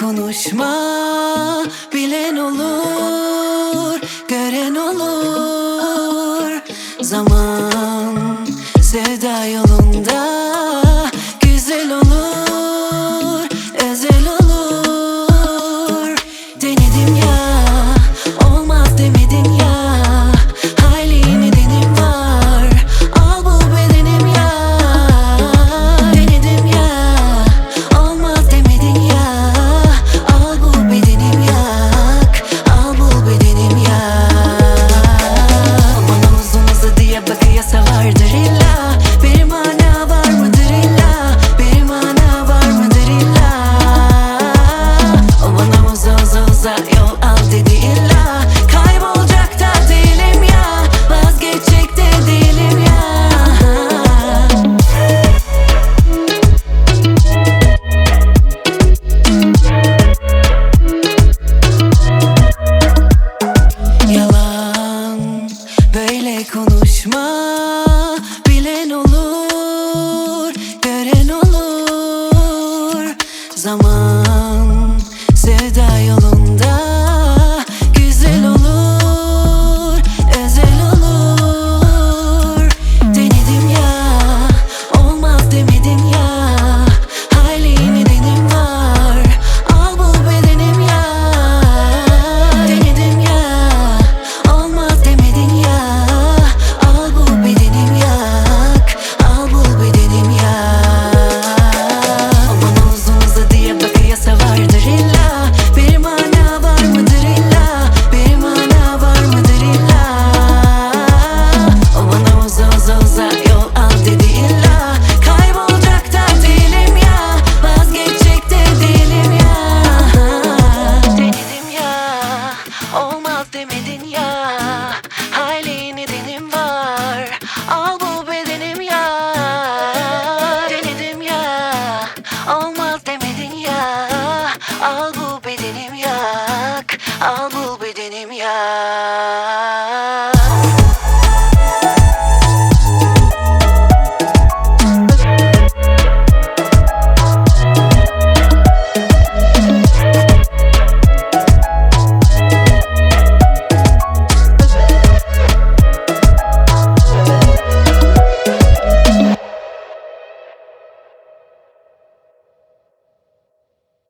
konuşma, bilen olur, gören olur. Zaman sevda yolunda güzel olur, özel olur. Denedim ya, olmaz demedin ya. Hayli nedenim var, al bu bedenim ya. Denedim ya, olmaz demedin ya. Al bu bedenim yak, al bu bedenim ya. Bana uzun uzadı diye bakıyasa vardır illa. Bir mana var mıdır illa, bir mana var mıdır illa. O bana uza yol al dedi illa. Kaybolacak da değilim ya, vazgeçecek de değilim ya. Yalan böyle konuşma, bilen olur, gören olur. Zaman sevda yolunda güzel olur, özel olur. Denedim ya, olmaz demedin ya. Hayli nedenim var, al bu bedenim ya. Denedim ya, olmaz demedin ya. Al bu bedenim yak, al bu bedenim ya. Bana uzun uzadı diye bakıyasa vardır illa. Bir mana var mıdır illa, bir mana var mıdır illa. O bana uza yol al dedi illa. Kaybolacak da değilim ya, vazgeçecek de değilim ya. Denedim ya, olmaz demedin ya. Hayli nedenim var, al bu bedenim ya. Denedim ya, olmaz demedin ya. Al bu bedenim yak, al bu bedenim ya.